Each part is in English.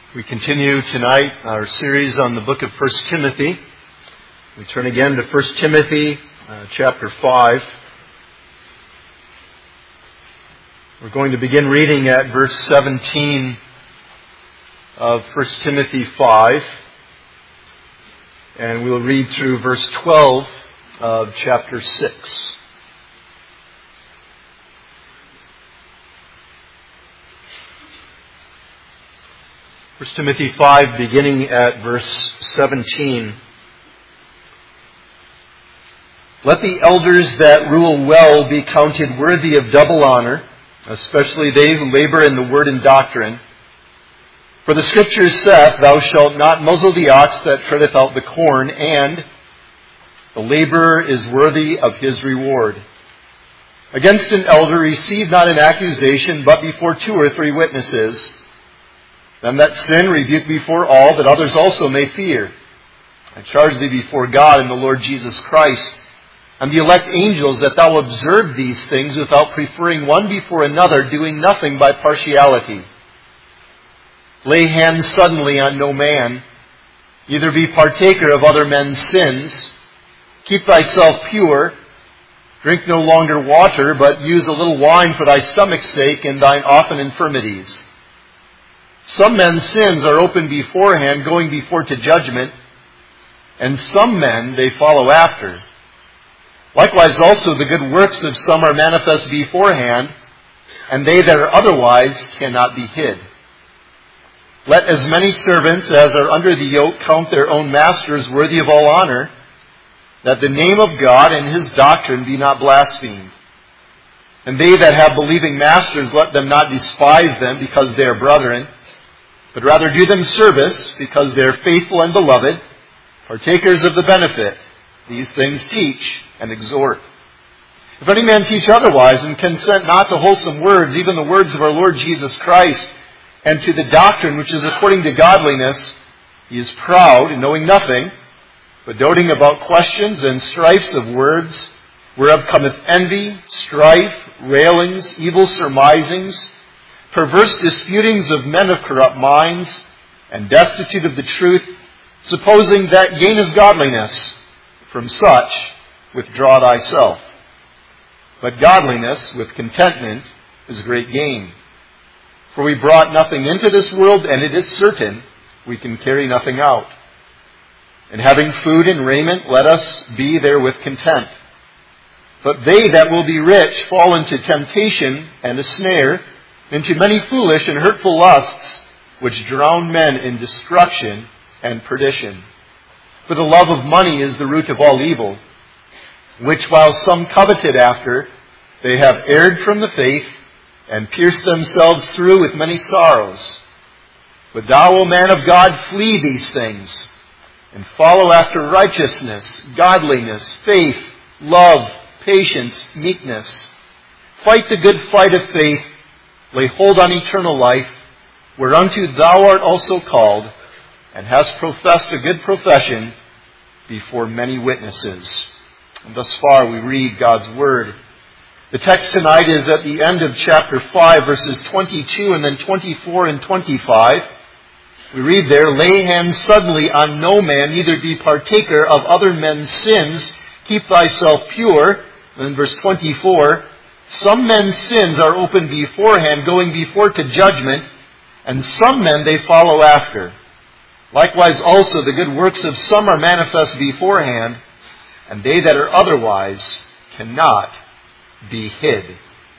We continue tonight our series on the book of 1 Timothy. We turn again to 1 Timothy chapter 5. We're going to begin reading at verse 17 of 1 Timothy 5. And we'll read through verse 12 of chapter 6. First Timothy 5, beginning at verse 17. Let the elders that rule well be counted worthy of double honor, especially they who labor in the word and doctrine. For the Scripture saith, Thou shalt not muzzle the ox that treadeth out the corn, and the laborer is worthy of his reward. Against an elder receive not an accusation, but before 2 or 3 witnesses. Them that sin rebuke before all, that others also may fear. I charge thee before God and the Lord Jesus Christ, and the elect angels, that thou observe these things without preferring one before another, doing nothing by partiality. Lay hands suddenly on no man, neither be partaker of other men's sins. Keep thyself pure. Drink no longer water, but use a little wine for thy stomach's sake and thine often infirmities. Some men's sins are open beforehand, going before to judgment, and some men they follow after. Likewise also the good works of some are manifest beforehand, and they that are otherwise cannot be hid. Let as many servants as are under the yoke count their own masters worthy of all honor, that the name of God and his doctrine be not blasphemed. And they that have believing masters, let them not despise them because they are brethren, but rather do them service, because they are faithful and beloved, partakers of the benefit. These things teach and exhort. If any man teach otherwise, and consent not to wholesome words, even the words of our Lord Jesus Christ, and to the doctrine which is according to godliness, he is proud, knowing nothing, but doting about questions and strifes of words, whereof cometh envy, strife, railings, evil surmisings, perverse disputings of men of corrupt minds, and destitute of the truth, supposing that gain is godliness. From such withdraw thyself. But godliness with contentment is great gain. For we brought nothing into this world, and it is certain we can carry nothing out. And having food and raiment, let us be therewith content. But they that will be rich fall into temptation and a snare, into many foolish and hurtful lusts, which drown men in destruction and perdition. For the love of money is the root of all evil, which while some coveted after, they have erred from the faith, and pierced themselves through with many sorrows. But thou, O man of God, flee these things, and follow after righteousness, godliness, faith, love, patience, meekness. Fight the good fight of faith. Lay hold on eternal life, whereunto thou art also called, and hast professed a good profession before many witnesses. And thus far we read God's Word. The text tonight is at the end of chapter 5, verses 22 and then 24 and 25. We read there, Lay hands suddenly on no man, neither be partaker of other men's sins. Keep thyself pure. And then verse 24, Some men's sins are open beforehand, going before to judgment, and some men they follow after. Likewise also the good works of some are manifest beforehand, and they that are otherwise cannot be hid.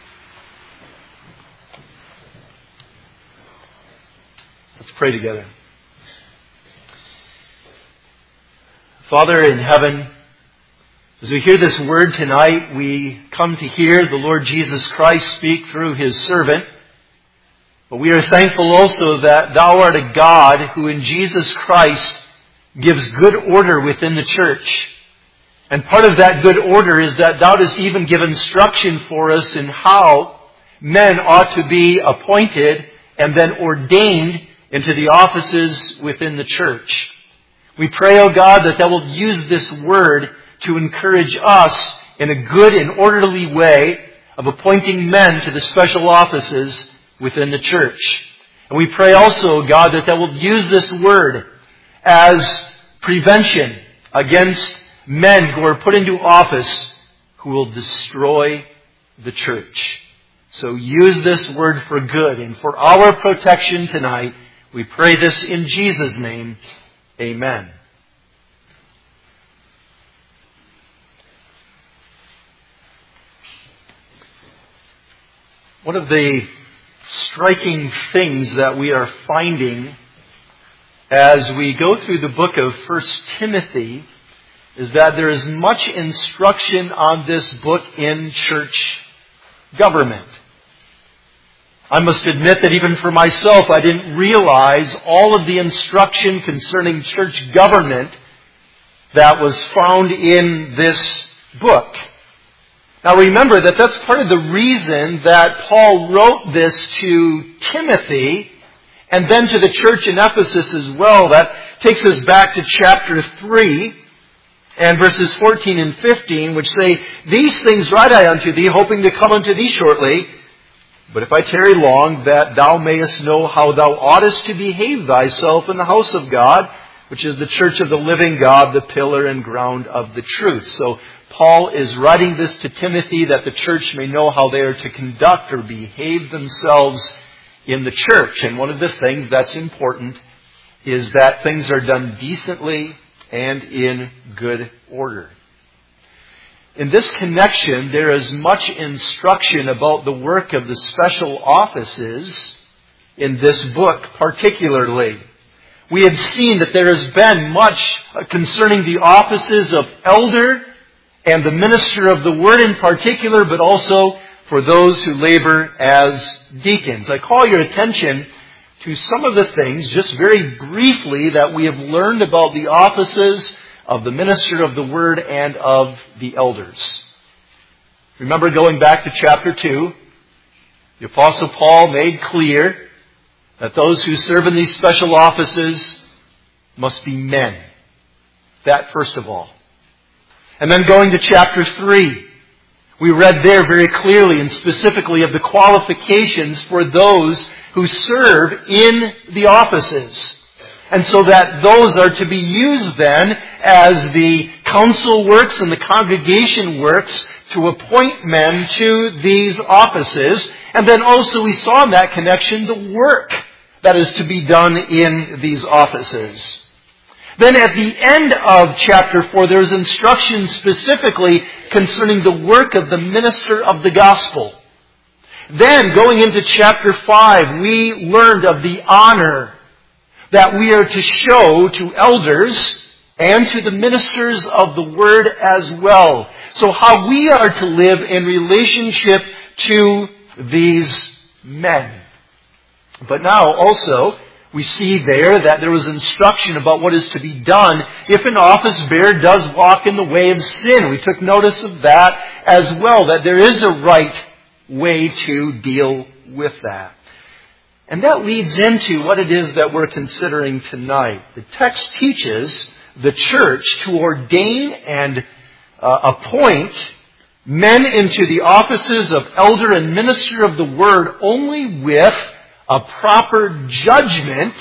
Let's pray together. Father in heaven, as we hear this word tonight, we come to hear the Lord Jesus Christ speak through his servant. But we are thankful also that thou art a God who in Jesus Christ gives good order within the church. And part of that good order is that thou dost even give instruction for us in how men ought to be appointed and then ordained into the offices within the church. We pray, O God, that thou wilt use this word to encourage us in a good and orderly way of appointing men to the special offices within the church. And we pray also, God, that will use this word as prevention against men who are put into office who will destroy the church. So use this word for good and for our protection tonight. We pray this in Jesus' name. Amen. One of the striking things that we are finding as we go through the book of 1 Timothy is that there is much instruction on this book in church government. I must admit that even for myself, I didn't realize all of the instruction concerning church government that was found in this book. Now remember that that's part of the reason that Paul wrote this to Timothy and then to the church in Ephesus as well. That takes us back to chapter 3 and verses 14 and 15, which say, "These things write I unto thee, hoping to come unto thee shortly. But if I tarry long, that thou mayest know how thou oughtest to behave thyself in the house of God, which is the church of the living God, the pillar and ground of the truth." So Paul is writing this to Timothy that the church may know how they are to conduct or behave themselves in the church. And one of the things that's important is that things are done decently and in good order. In this connection, there is much instruction about the work of the special offices in this book particularly. We have seen that there has been much concerning the offices of elder and the minister of the word in particular, but also for those who labor as deacons. I call your attention to some of the things, just very briefly, that we have learned about the offices of the minister of the word and of the elders. Remember, going back to chapter 2, the Apostle Paul made clear that those who serve in these special offices must be men. That first of all. And then going to chapter 3, we read there very clearly and specifically of the qualifications for those who serve in the offices. And so that those are to be used then as the council works and the congregation works to appoint men to these offices. And then also we saw in that connection the work that is to be done in these offices. Then at the end of chapter 4, there is instruction specifically concerning the work of the minister of the gospel. Then, going into chapter 5, we learned of the honor that we are to show to elders and to the ministers of the word as well. So how we are to live in relationship to these men. But now also, we see there was instruction about what is to be done if an office bearer does walk in the way of sin. We took notice of that as well, that there is a right way to deal with that. And that leads into what it is that we're considering tonight. The text teaches the church to ordain and appoint men into the offices of elder and minister of the word only with a proper judgment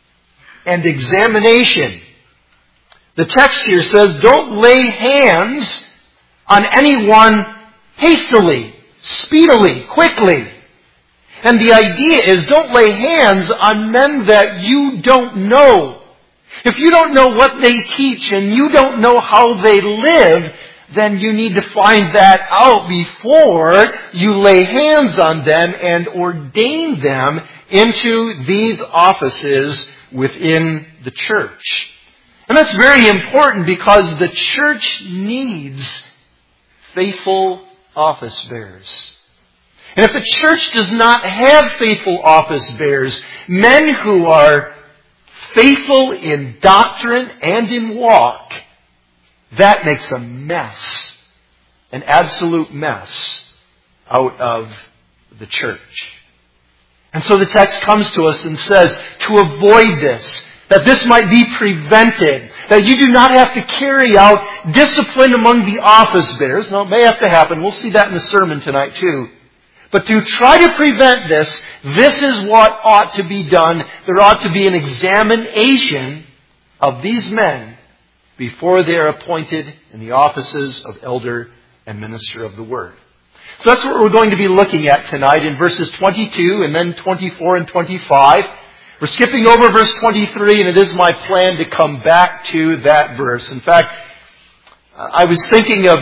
and examination. The text here says, don't lay hands on anyone hastily, speedily, quickly. And the idea is don't lay hands on men that you don't know. If you don't know what they teach and you don't know how they live, then you need to find that out before you lay hands on them and ordain them into these offices within the church. And that's very important because the church needs faithful office bearers. And if the church does not have faithful office bearers, men who are faithful in doctrine and in walk, that makes a mess, an absolute mess out of the church. And so the text comes to us and says, to avoid this, that this might be prevented, that you do not have to carry out discipline among the office bearers. Now, it may have to happen. We'll see that in the sermon tonight too. But to try to prevent this, this is what ought to be done. There ought to be an examination of these men before they are appointed in the offices of elder and minister of the Word. So that's what we're going to be looking at tonight in verses 22 and then 24 and 25. We're skipping over verse 23, and it is my plan to come back to that verse. In fact, I was thinking of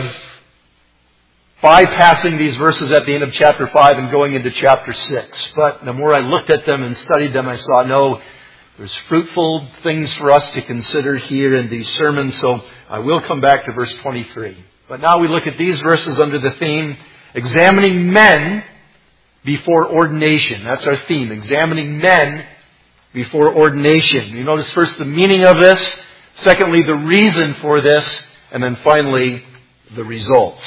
bypassing these verses at the end of chapter 5 and going into chapter 6. But the more I looked at them and studied them, I saw, no, there's fruitful things for us to consider here in these sermons, so I will come back to verse 23. But now we look at these verses under the theme, examining men before ordination. That's our theme, examining men before ordination. You notice first the meaning of this, secondly the reason for this, and then finally the result.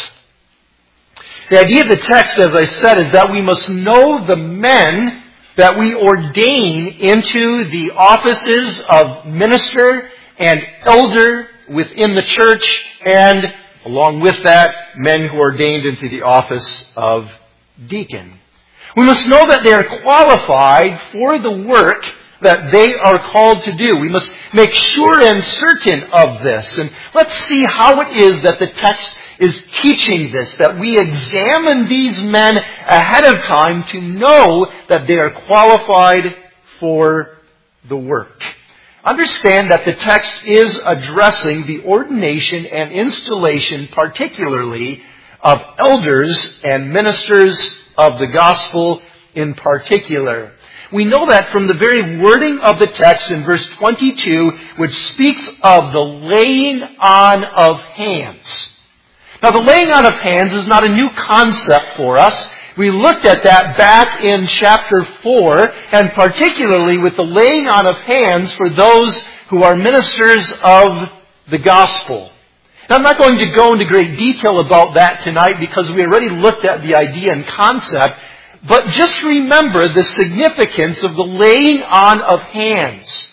The idea of the text, as I said, is that we must know the men that we ordain into the offices of minister and elder within the church, and along with that, men who are ordained into the office of deacon. We must know that they are qualified for the work that they are called to do. We must make sure and certain of this. And let's see how it is that the text is teaching this, that we examine these men ahead of time to know that they are qualified for the work. Understand that the text is addressing the ordination and installation, particularly of elders and ministers of the gospel in particular. We know that from the very wording of the text in verse 22, which speaks of the laying on of hands. Now, the laying on of hands is not a new concept for us. We looked at that back in chapter 4, and particularly with the laying on of hands for those who are ministers of the gospel. Now, I'm not going to go into great detail about that tonight because we already looked at the idea and concept, but just remember the significance of the laying on of hands.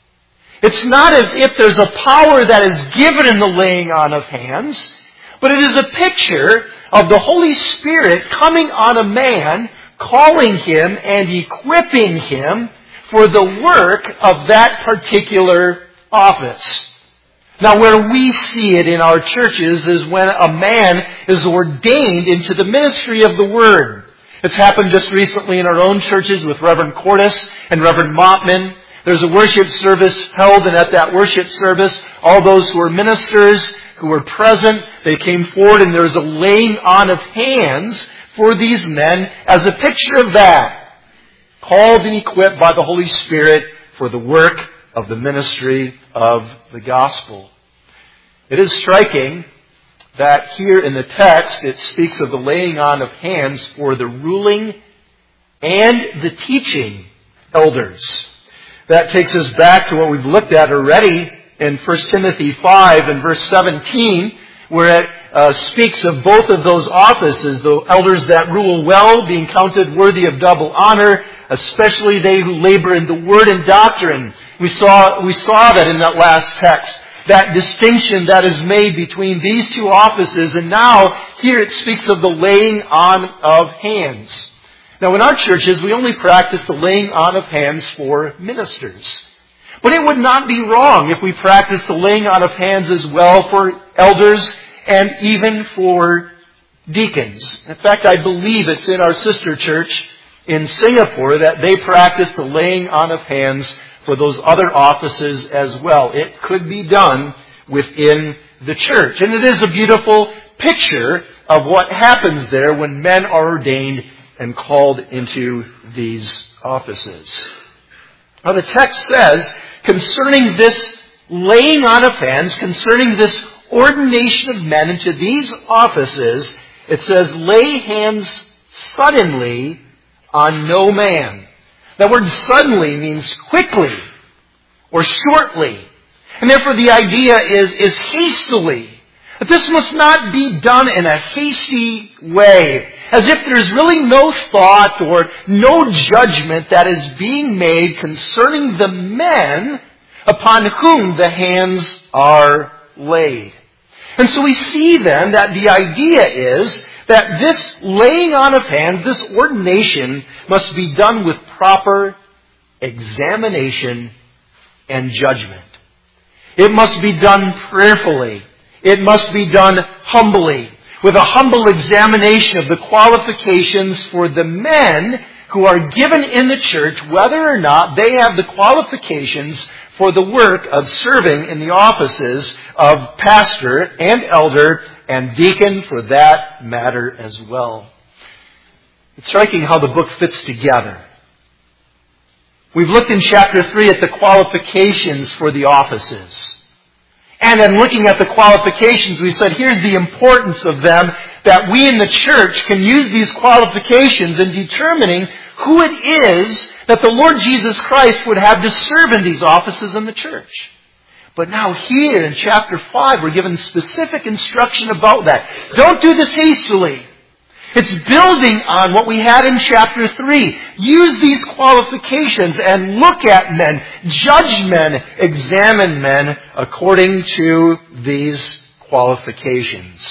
It's not as if there's a power that is given in the laying on of hands, but it is a picture of the Holy Spirit coming on a man, calling him and equipping him for the work of that particular office. Now, where we see it in our churches is when a man is ordained into the ministry of the Word. It's happened just recently in our own churches with Reverend Cordes and Reverend Mottman. There's a worship service held, and at that worship service, all those who were ministers who were present, they came forward, and there was a laying on of hands for these men as a picture of that, called and equipped by the Holy Spirit for the work of the ministry of the gospel. It is striking that here in the text it speaks of the laying on of hands for the ruling and the teaching elders. That takes us back to what we've looked at already in 1 Timothy 5 and verse 17, where it speaks of both of those offices, the elders that rule well being counted worthy of double honor, especially they who labor in the word and doctrine. We saw that in that last text, that distinction that is made between these two offices, and now here it speaks of the laying on of hands. Now in our churches, we only practice the laying on of hands for ministers. But it would not be wrong if we practiced the laying on of hands as well for elders and even for deacons. In fact, I believe it's in our sister church in Singapore that they practice the laying on of hands for those other offices as well. It could be done within the church. And it is a beautiful picture of what happens there when men are ordained and called into these offices. Now the text says, concerning this laying on of hands, concerning this ordination of men into these offices, it says, lay hands suddenly on no man. That word suddenly means quickly or shortly. And therefore the idea is hastily. That this must not be done in a hasty way, as if there's really no thought or no judgment that is being made concerning the men upon whom the hands are laid. And so we see then that the idea is that this laying on of hands, this ordination, must be done with proper examination and judgment. It must be done prayerfully. It must be done humbly, with a humble examination of the qualifications for the men who are given in the church, whether or not they have the qualifications for the work of serving in the offices of pastor and elder and deacon for that matter as well. It's striking how the book fits together. We've looked in chapter 3 at the qualifications for the offices. And then looking at the qualifications, we said, here's the importance of them, that we in the church can use these qualifications in determining who it is that the Lord Jesus Christ would have to serve in these offices in the church. But now here in chapter 5, we're given specific instruction about that. Don't do this hastily. It's building on what we had in chapter 3. Use these qualifications and look at men, judge men, examine men according to these qualifications.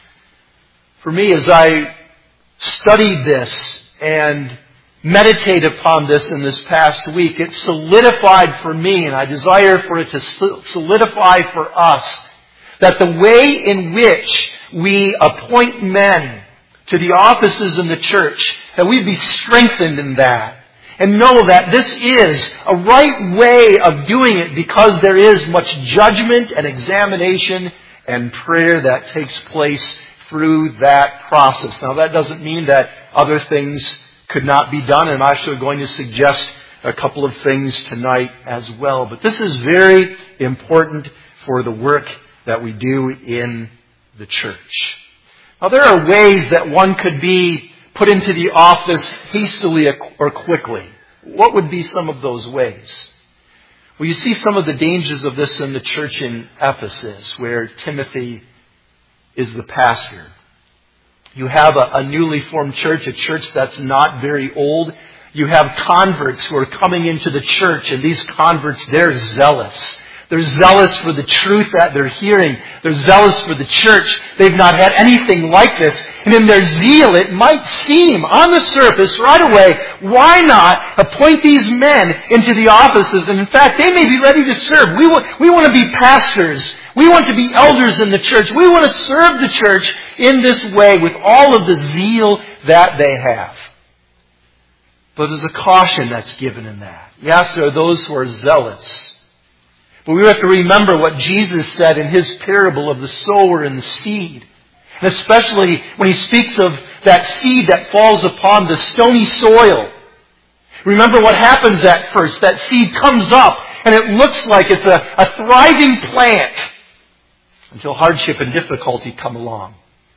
For me, as I studied this and meditate upon this in this past week, it solidified for me, and I desire for it to solidify for us, that the way in which we appoint men to the offices in the church, that we be strengthened in that. And know that this is a right way of doing it because there is much judgment and examination and prayer that takes place through that process. Now that doesn't mean that other things could not be done, and I'm actually going to suggest a couple of things tonight as well. But this is very important for the work that we do in the church. Now, there are ways that one could be put into the office hastily or quickly. What would be some of those ways? Well, you see some of the dangers of this in the church in Ephesus, where Timothy is the pastor. You have a newly formed church, a church that's not very old. You have converts who are coming into the church, and these converts, they're zealous. They're zealous for the truth that they're hearing. They're zealous for the church. They've not had anything like this. And in their zeal, it might seem on the surface right away, why not appoint these men into the offices? And in fact, they may be ready to serve. We want to be pastors. We want to be elders in the church. We want to serve the church in this way with all of the zeal that they have. But there's a caution that's given in that. Yes, there are those who are zealous. But we have to remember what Jesus said in His parable of the sower and the seed. And especially when He speaks of that seed that falls upon the stony soil. Remember what happens at first. That seed comes up and it looks like it's a thriving plant until hardship and difficulty come along.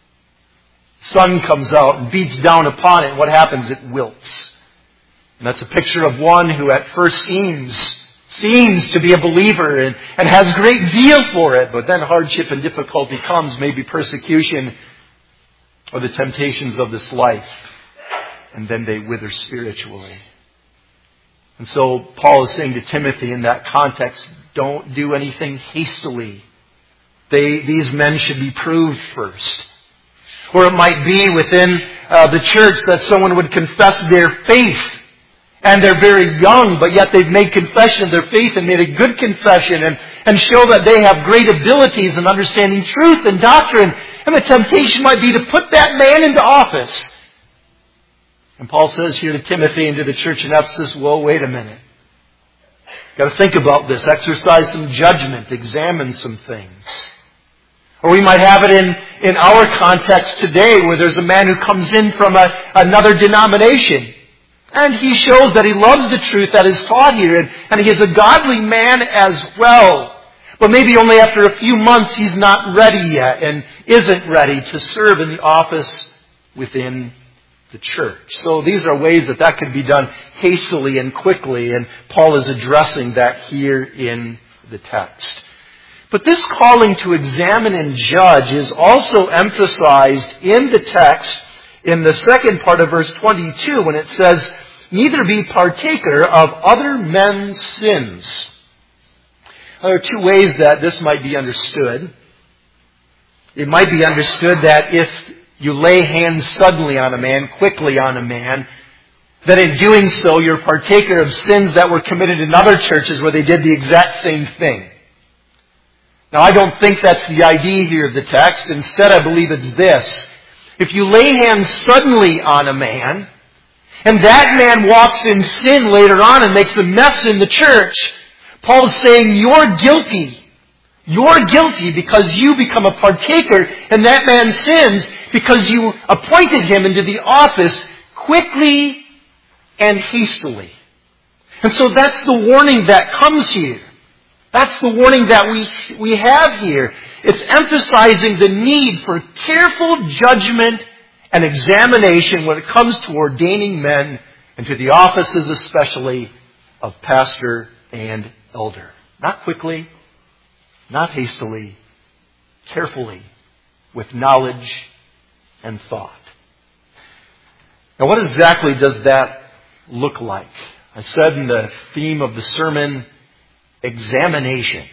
Sun comes out and beats down upon it, and what happens? It wilts. And that's a picture of one who at first seems to be a believer and has great zeal for it, but then hardship and difficulty comes, maybe persecution or the temptations of this life, and then they wither spiritually. And so Paul is saying to Timothy in that context, don't do anything hastily. These men should be proved first. Or it might be within the church that someone would confess their faith. And they're very young, but yet they've made confession of their faith and made a good confession and show that they have great abilities in understanding truth and doctrine. And the temptation might be to put that man into office. And Paul says here to Timothy and to the church in Ephesus, well, wait a minute. You've got to think about this. Exercise some judgment. Examine some things. Or we might have it in our context today where there's a man who comes in from another denomination. And he shows that he loves the truth that is taught here. And he is a godly man as well. But maybe only after a few months he's not ready yet and isn't ready to serve in the office within the church. So these are ways that could be done hastily and quickly. And Paul is addressing that here in the text. But this calling to examine and judge is also emphasized in the text in the second part of verse 22 when it says, neither be partaker of other men's sins. There are two ways that this might be understood. It might be understood that if you lay hands suddenly on a man, quickly on a man, that in doing so you're partaker of sins that were committed in other churches where they did the exact same thing. Now, I don't think that's the idea here of the text. Instead, I believe it's this. If you lay hands suddenly on a man, and that man walks in sin later on and makes a mess in the church, Paul's saying you're guilty. You're guilty because you become a partaker in that man's sins because you appointed him into the office quickly and hastily. And so that's the warning that comes here. That's the warning that we have here. It's emphasizing the need for careful judgment and examination when it comes to ordaining men into the offices especially of pastor and elder. Not quickly, not hastily, carefully, with knowledge and thought. Now, what exactly does that look like? I said in the theme of the sermon, examination.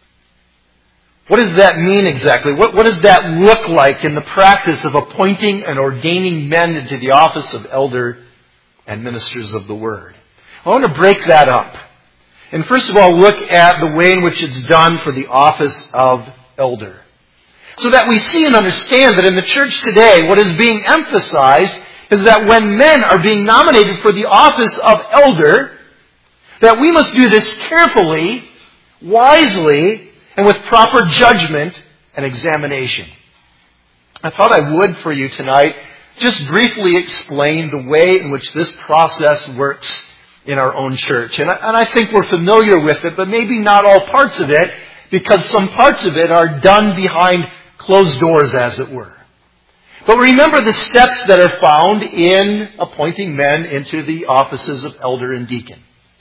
What does that mean exactly? What does that look like in the practice of appointing and ordaining men into the office of elder and ministers of the Word? I want to break that up. And first of all, look at the way in which it's done for the office of elder. So that we see and understand that in the church today, what is being emphasized is that when men are being nominated for the office of elder, that we must do this carefully, wisely, and with proper judgment and examination. I thought I would for you tonight just briefly explain the way in which this process works in our own church. And I think we're familiar with it, but maybe not all parts of it, because some parts of it are done behind closed doors, as it were. But remember the steps that are found in appointing men into the offices of elder and deacon.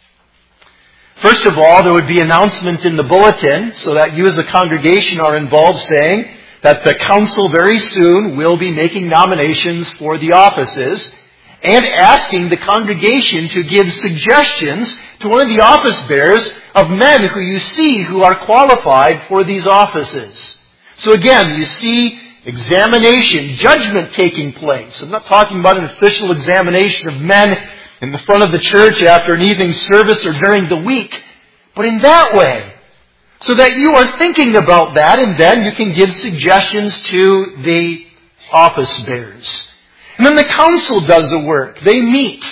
First of all, there would be announcement in the bulletin so that you as a congregation are involved, saying that the council very soon will be making nominations for the offices and asking the congregation to give suggestions to one of the office bearers of men who you see who are qualified for these offices. So again, you see examination, judgment taking place. I'm not talking about an official examination of men in the front of the church after an evening service or during the week, but in that way, so that you are thinking about that, and then you can give suggestions to the office bearers. And then the council does the work. They meet,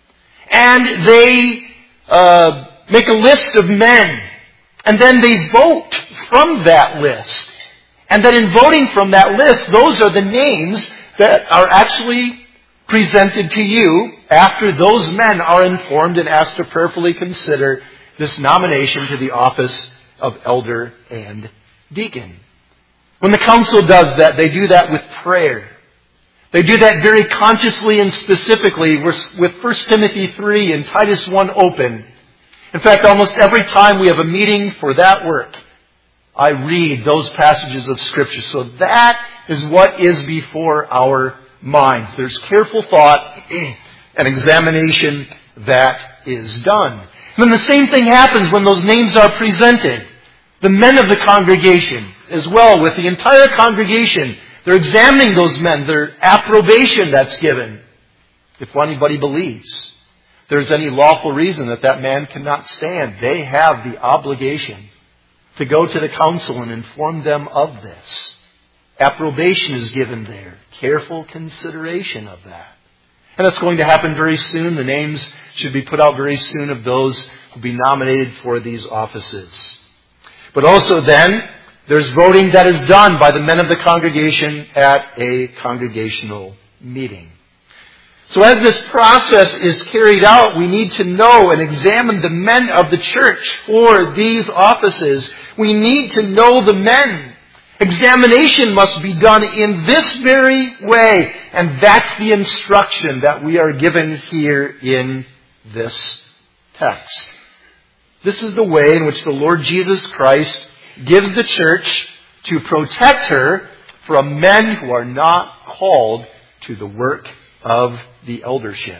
and they make a list of men, and then they vote from that list. And then in voting from that list, those are the names that are actually presented to you after those men are informed and asked to prayerfully consider this nomination to the office of elder and deacon. When the council does that, they do that with prayer. They do that very consciously and specifically with 1 Timothy 3 and Titus 1 open. In fact, almost every time we have a meeting for that work, I read those passages of Scripture. So that is what is before our minds. There's careful thought and examination that is done. And then the same thing happens when those names are presented. The men of the congregation as well, with the entire congregation, they're examining those men, their approbation that's given. If anybody believes there's any lawful reason that that man cannot stand, they have the obligation to go to the council and inform them of this. Approbation is given there. Careful consideration of that. And that's going to happen very soon. The names should be put out very soon of those who will be nominated for these offices. But also then, there's voting that is done by the men of the congregation at a congregational meeting. So as this process is carried out, we need to know and examine the men of the church for these offices. We need to know the men. Examination must be done in this very way. And that's the instruction that we are given here in this text. This is the way in which the Lord Jesus Christ gives the church to protect her from men who are not called to the work of the eldership.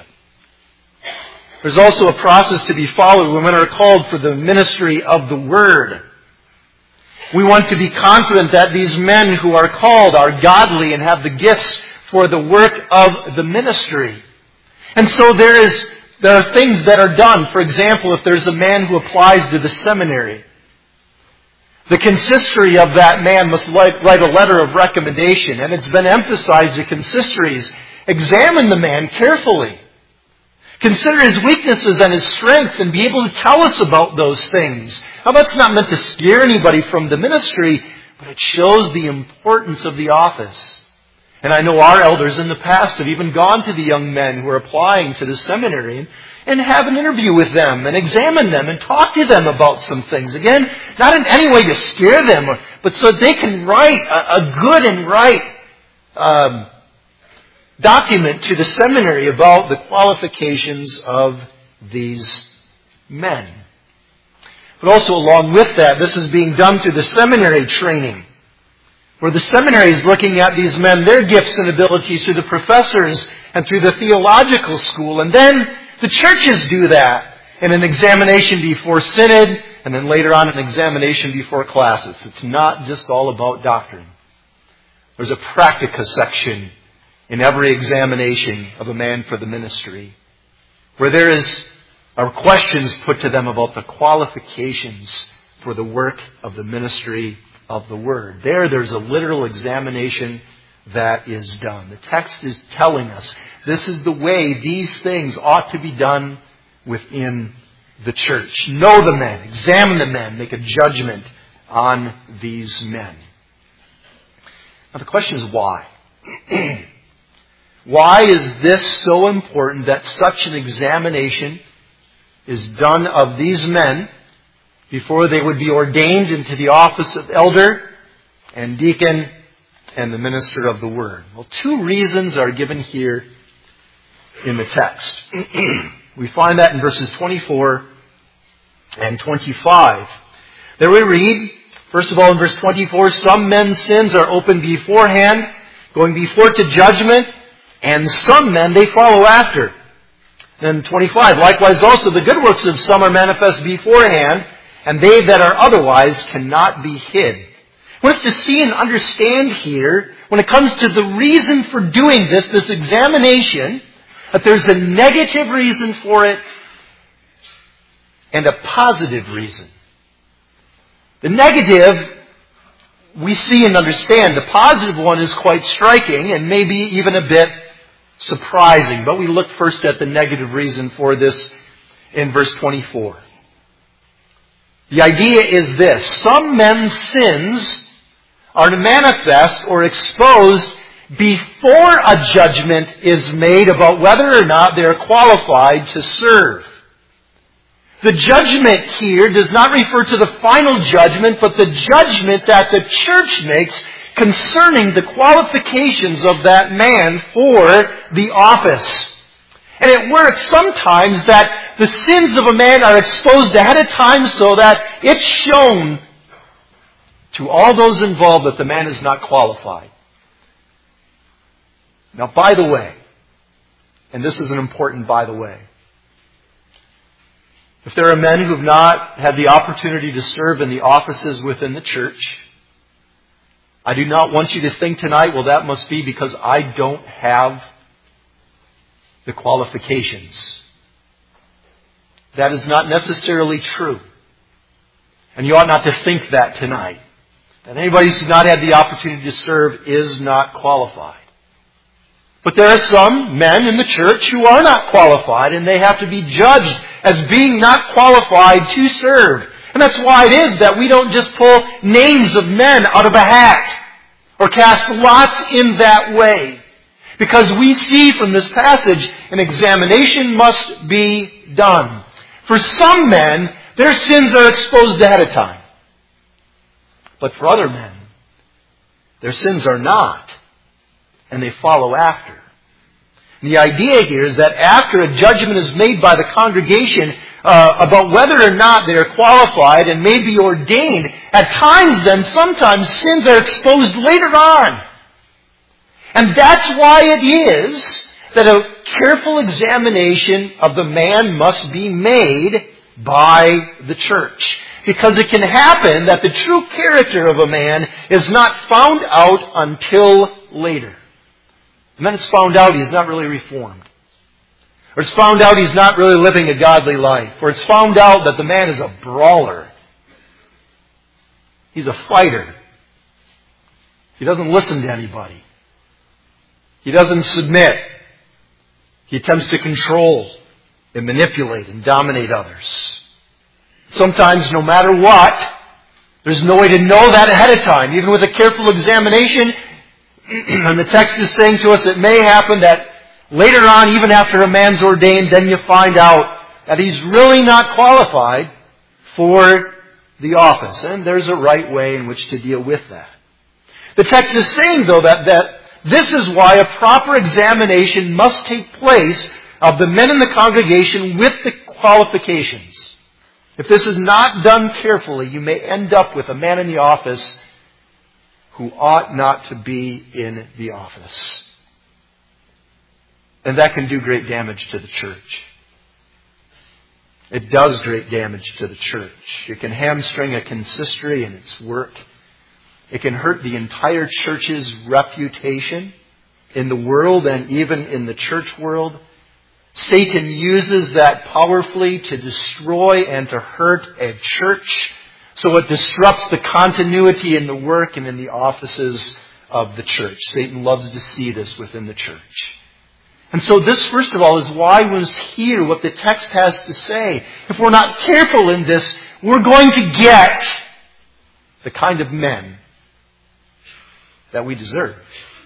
There's also a process to be followed when men are called for the ministry of the Word. We want to be confident that these men who are called are godly and have the gifts for the work of the ministry. And so there are things that are done. For example, if there's a man who applies to the seminary, the consistory of that man must write a letter of recommendation. And it's been emphasized that consistories examine the man carefully. Consider his weaknesses and his strengths and be able to tell us about those things. Now, that's not meant to scare anybody from the ministry, but it shows the importance of the office. And I know our elders in the past have even gone to the young men who are applying to the seminary and have an interview with them and examine them and talk to them about some things. Again, not in any way to scare them, but so they can write a good and right document to the seminary about the qualifications of these men. But also along with that, this is being done through the seminary training, where the seminary is looking at these men, their gifts and abilities through the professors and through the theological school. And then the churches do that in an examination before synod, and then later on an examination before classes. It's not just all about doctrine. There's a practica section in every examination of a man for the ministry, where there are questions put to them about the qualifications for the work of the ministry of the Word. There's a literal examination that is done. The text is telling us this is the way these things ought to be done within the church. Know the men, examine the men, make a judgment on these men. Now the question is why? Why is this so important that such an examination is done of these men before they would be ordained into the office of elder and deacon and the minister of the Word? Well, two reasons are given here in the text. We find that in verses 24 and 25. There we read, first of all in verse 24, some men's sins are open beforehand, going before to judgment, and some men they follow after. Then 25, likewise also the good works of some are manifest beforehand, and they that are otherwise cannot be hid. I want us to see and understand here, when it comes to the reason for doing this examination, that there's a negative reason for it and a positive reason. The negative, we see and understand. The positive one is quite striking and maybe even a bit surprising. But we look first at the negative reason for this in verse 24. The idea is this: some men's sins are manifest or exposed before a judgment is made about whether or not they are qualified to serve. The judgment here does not refer to the final judgment, but the judgment that the church makes concerning the qualifications of that man for the office. And it works sometimes that the sins of a man are exposed ahead of time so that it's shown to all those involved that the man is not qualified. Now, by the way, and this is an important by the way, if there are men who have not had the opportunity to serve in the offices within the church, I do not want you to think tonight, well, that must be because I don't have the qualifications. That is not necessarily true. And you ought not to think that tonight. That anybody who's not had the opportunity to serve is not qualified. But there are some men in the church who are not qualified, and they have to be judged as being not qualified to serve. And that's why it is that we don't just pull names of men out of a hat or cast lots in that way. Because we see from this passage an examination must be done. For some men, their sins are exposed ahead of time. But for other men, their sins are not, and they follow after. And the idea here is that after a judgment is made by the congregation about whether or not they are qualified and may be ordained, at times then, sometimes sins are exposed later on. And that's why it is that a careful examination of the man must be made by the church. Because it can happen that the true character of a man is not found out until later. And then it's found out he's not really reformed. Or it's found out he's not really living a godly life. Or it's found out that the man is a brawler. He's a fighter. He doesn't listen to anybody. He doesn't submit. He attempts to control and manipulate and dominate others. Sometimes, no matter what, there's no way to know that ahead of time. Even with a careful examination, and the text is saying to us it may happen that later on, even after a man's ordained, then you find out that he's really not qualified for the office. And there's a right way in which to deal with that. The text is saying, though, that this is why a proper examination must take place of the men in the congregation with the qualifications. If this is not done carefully, you may end up with a man in the office who ought not to be in the office. And that can do great damage to the church. It does great damage to the church. It can hamstring a consistory in its work. It can hurt the entire church's reputation in the world and even in the church world. Satan uses that powerfully to destroy and to hurt a church. So it disrupts the continuity in the work and in the offices of the church. Satan loves to see this within the church. And so this, first of all, is why we must hear what the text has to say. If we're not careful in this, we're going to get the kind of men that we deserve.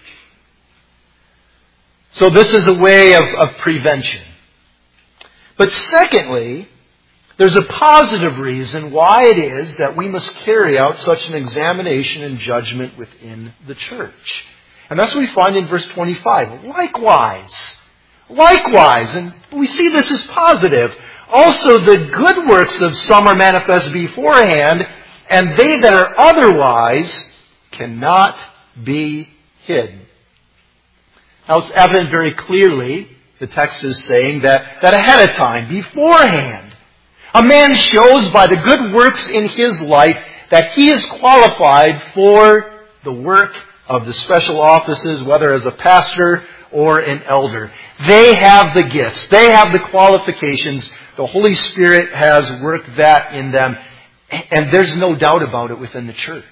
So this is a way of prevention. But secondly, there's a positive reason why it is that we must carry out such an examination and judgment within the church. And that's what we find in verse 25. Likewise, and we see this as positive, also the good works of some are manifest beforehand, and they that are otherwise cannot be hid. Now it's evident very clearly, the text is saying that ahead of time, beforehand, a man shows by the good works in his life that he is qualified for the work of the special offices, whether as a pastor or an elder. They have the gifts. They have the qualifications. The Holy Spirit has worked that in them. And there's no doubt about it within the church.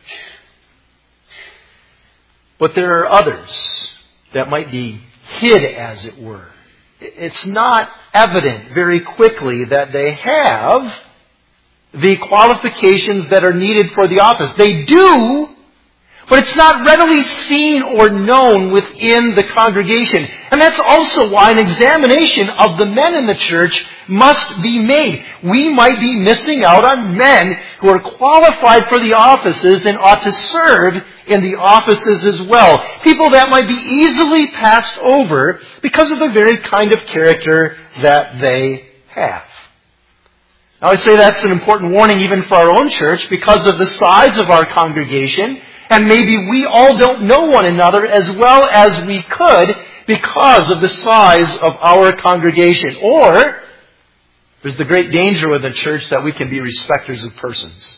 But there are others that might be hid, as it were. It's not evident very quickly that they have the qualifications that are needed for the office. They do, but it's not readily seen or known within the congregation. And that's also why an examination of the men in the church must be made. We might be missing out on men who are qualified for the offices and ought to serve in the offices as well. People that might be easily passed over because of the very kind of character that they have. Now I say that's an important warning even for our own church because of the size of our congregation. And maybe we all don't know one another as well as we could because of the size of our congregation. Or there's the great danger within the church that we can be respecters of persons.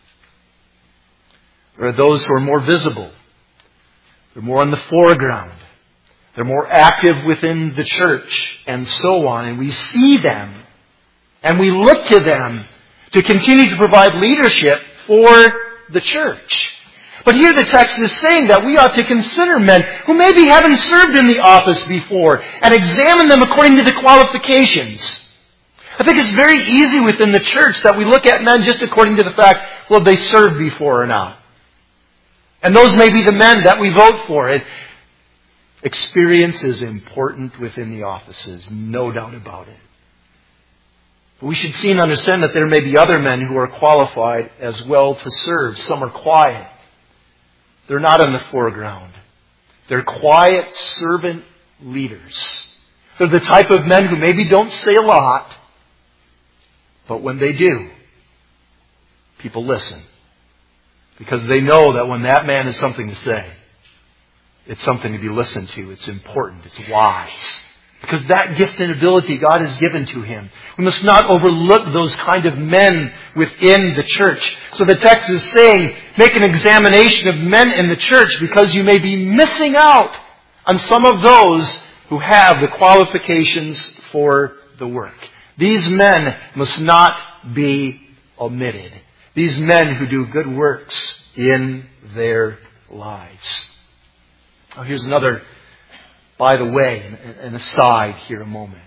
There are those who are more visible. They're more on the foreground. They're more active within the church and so on. And we see them and we look to them to continue to provide leadership for the church. But here the text is saying that we ought to consider men who maybe haven't served in the office before and examine them according to the qualifications. I think it's very easy within the church that we look at men just according to the fact, well, they served before or not. And those may be the men that we vote for. Experience is important within the offices, no doubt about it. But we should see and understand that there may be other men who are qualified as well to serve. Some are quiet. They're not in the foreground. They're quiet servant leaders. They're the type of men who maybe don't say a lot, but when they do, people listen. Because they know that when that man has something to say, it's something to be listened to. It's important. It's wise. Because that gift and ability God has given to him. We must not overlook those kind of men within the church. So the text is saying, make an examination of men in the church because you may be missing out on some of those who have the qualifications for the work. These men must not be omitted. These men who do good works in their lives. Oh, here's another, by the way, an aside here a moment.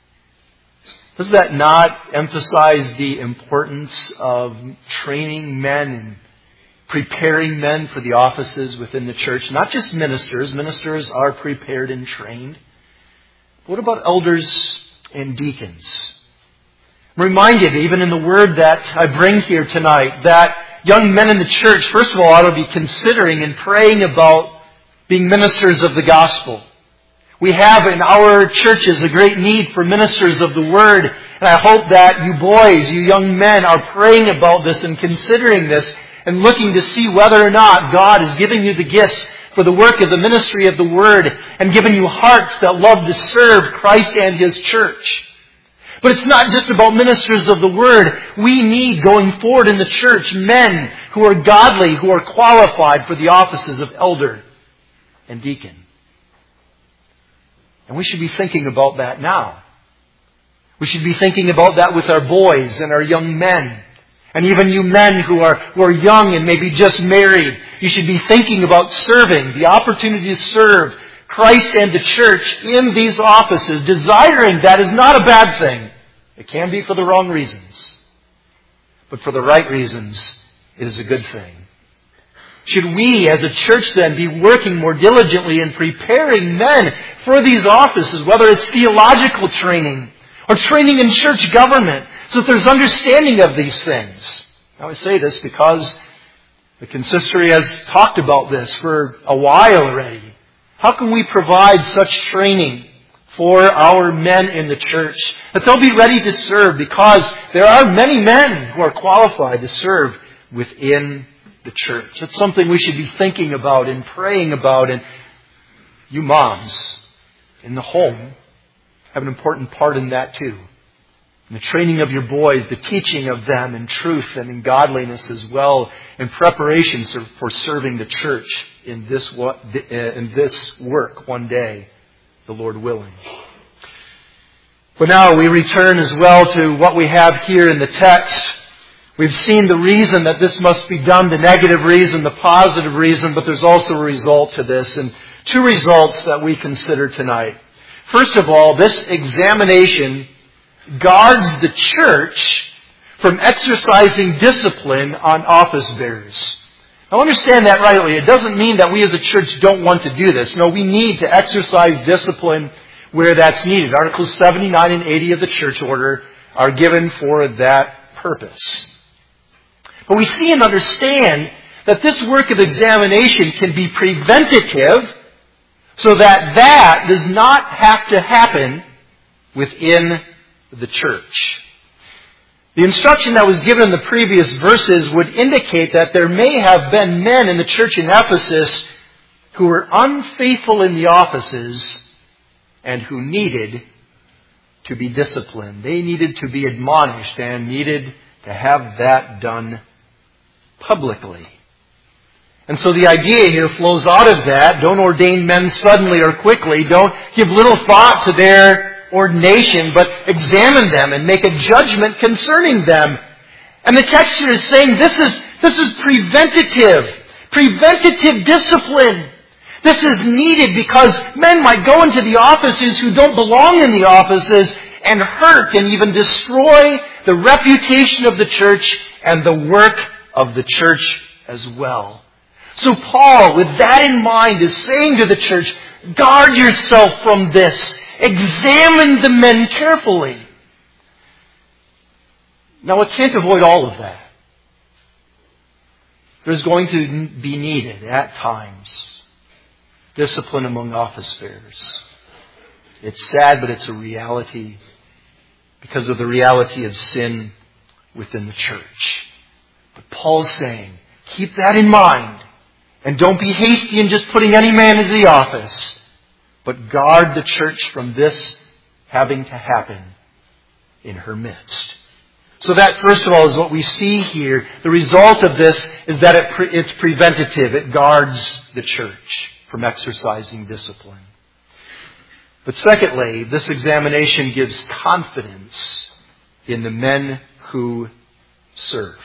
Does that not emphasize the importance of training men and preparing men for the offices within the church? Not just ministers. Ministers are prepared and trained. What about elders and deacons? I'm reminded, even in the word that I bring here tonight, that young men in the church, first of all, ought to be considering and praying about being ministers of the gospel. We have in our churches a great need for ministers of the Word, and I hope that you boys, you young men, are praying about this and considering this and looking to see whether or not God is giving you the gifts for the work of the ministry of the Word and giving you hearts that love to serve Christ and His church. But it's not just about ministers of the Word. We need, going forward in the church, men who are godly, who are qualified for the offices of elder and deacon. And we should be thinking about that now. We should be thinking about that with our boys and our young men. And even you men who are young and maybe just married, you should be thinking about serving, the opportunity to serve Christ and the church in these offices. Desiring that is not a bad thing. It can be for the wrong reasons. But for the right reasons, it is a good thing. Should we as a church then be working more diligently in preparing men for these offices, whether it's theological training or training in church government, so that there's understanding of these things? Now I say this because the consistory has talked about this for a while already. How can we provide such training for our men in the church that they'll be ready to serve? Because there are many men who are qualified to serve within the church. It's something we should be thinking about and praying about. And you moms in the home have an important part in that too. In the training of your boys, the teaching of them in truth and in godliness as well, in preparation for serving the church in this work one day, the Lord willing. But now we return as well to what we have here in the text. We've seen the reason that this must be done, the negative reason, the positive reason, but there's also a result to this. And two results that we consider tonight. First of all, this examination guards the church from exercising discipline on office bearers. Now understand that rightly. It doesn't mean that we as a church don't want to do this. No, we need to exercise discipline where that's needed. Articles 79 and 80 of the church order are given for that purpose. But we see and understand that this work of examination can be preventative so that does not have to happen within the church. The instruction that was given in the previous verses would indicate that there may have been men in the church in Ephesus who were unfaithful in the offices and who needed to be disciplined. They needed to be admonished and needed to have that done publicly. And so the idea here flows out of that. Don't ordain men suddenly or quickly. Don't give little thought to their ordination, but examine them and make a judgment concerning them. And the text here is saying this is preventative discipline. This is needed because men might go into the offices who don't belong in the offices and hurt and even destroy the reputation of the church and the work of the church as well. So Paul, with that in mind, is saying to the church, guard yourself from this. Examine the men carefully. Now, it can't avoid all of that. There's going to be needed, at times, discipline among office bearers. It's sad, but it's a reality because of the reality of sin within the church. But Paul's saying, keep that in mind. And don't be hasty in just putting any man into the office. But guard the church from this having to happen in her midst. So that, first of all, is what we see here. The result of this is that it's preventative. It guards the church from exercising discipline. But secondly, this examination gives confidence in the men who serve.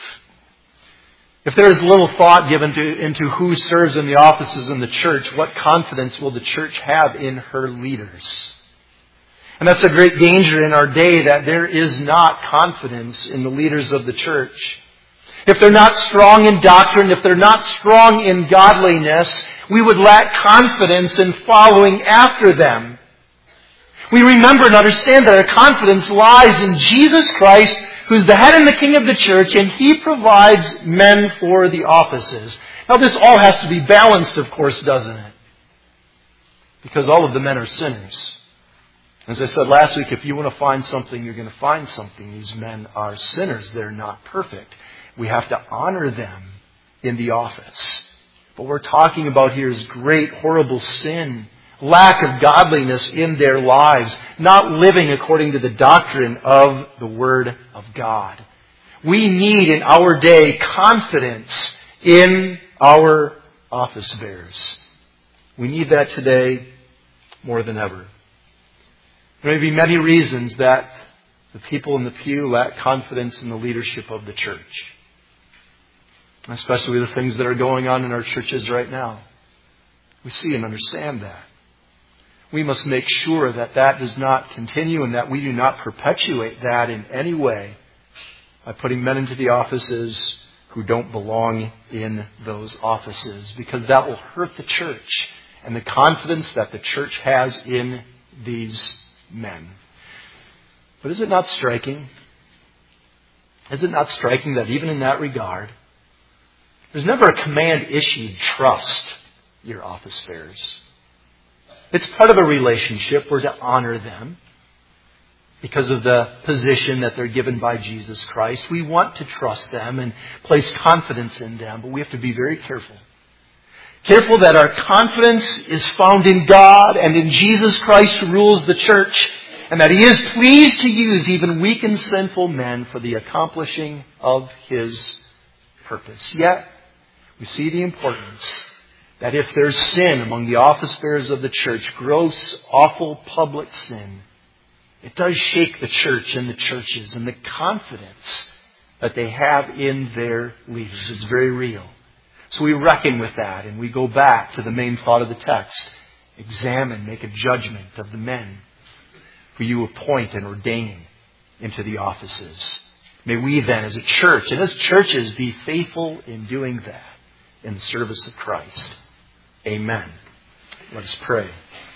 If there is little thought given into who serves in the offices in the church, what confidence will the church have in her leaders? And that's a great danger in our day, that there is not confidence in the leaders of the church. If they're not strong in doctrine, if they're not strong in godliness, we would lack confidence in following after them. We remember and understand that our confidence lies in Jesus Christ, who's the head and the king of the church, and He provides men for the offices. Now this all has to be balanced, of course, doesn't it? Because all of the men are sinners. As I said last week, if you want to find something, you're going to find something. These men are sinners. They're not perfect. We have to honor them in the office. But what we're talking about here is great, horrible sin. Lack of godliness in their lives, not living according to the doctrine of the Word of God. We need in our day confidence in our office bearers. We need that today more than ever. There may be many reasons that the people in the pew lack confidence in the leadership of the church, especially the things that are going on in our churches right now. We see and understand that. We must make sure that that does not continue and that we do not perpetuate that in any way by putting men into the offices who don't belong in those offices, because that will hurt the church and the confidence that the church has in these men. But is it not striking? Is it not striking that even in that regard, there's never a command issued, trust your office bearers? It's part of a relationship. We're to honor them because of the position that they're given by Jesus Christ. We want to trust them and place confidence in them, but we have to be very careful. Careful that our confidence is found in God and in Jesus Christ who rules the church, and that He is pleased to use even weak and sinful men for the accomplishing of His purpose. Yet, we see the importance that if there's sin among the office bearers of the church, gross, awful public sin, it does shake the church and the churches and the confidence that they have in their leaders. It's very real. So we reckon with that and we go back to the main thought of the text. Examine, make a judgment of the men who you appoint and ordain into the offices. May we then as a church and as churches be faithful in doing that in the service of Christ. Amen. Let us pray.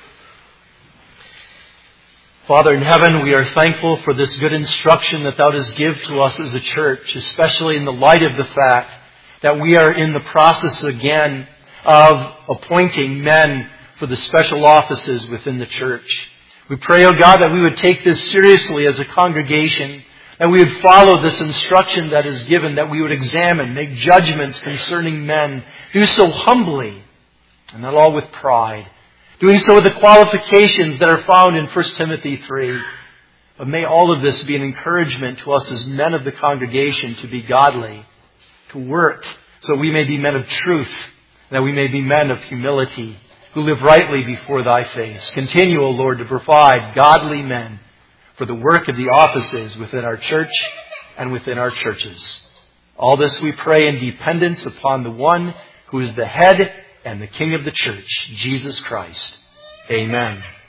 Father in heaven, we are thankful for this good instruction that Thou dost give to us as a church, especially in the light of the fact that we are in the process again of appointing men for the special offices within the church. We pray, O God, that we would take this seriously as a congregation, that we would follow this instruction that is given, that we would examine, make judgments concerning men, do so humbly, and not all with pride. Doing so with the qualifications that are found in 1 Timothy 3. But may all of this be an encouragement to us as men of the congregation to be godly, to work so we may be men of truth, that we may be men of humility, who live rightly before Thy face. Continue, O Lord, to provide godly men for the work of the offices within our church and within our churches. All this we pray in dependence upon the one who is the head and the King of the church, Jesus Christ. Amen.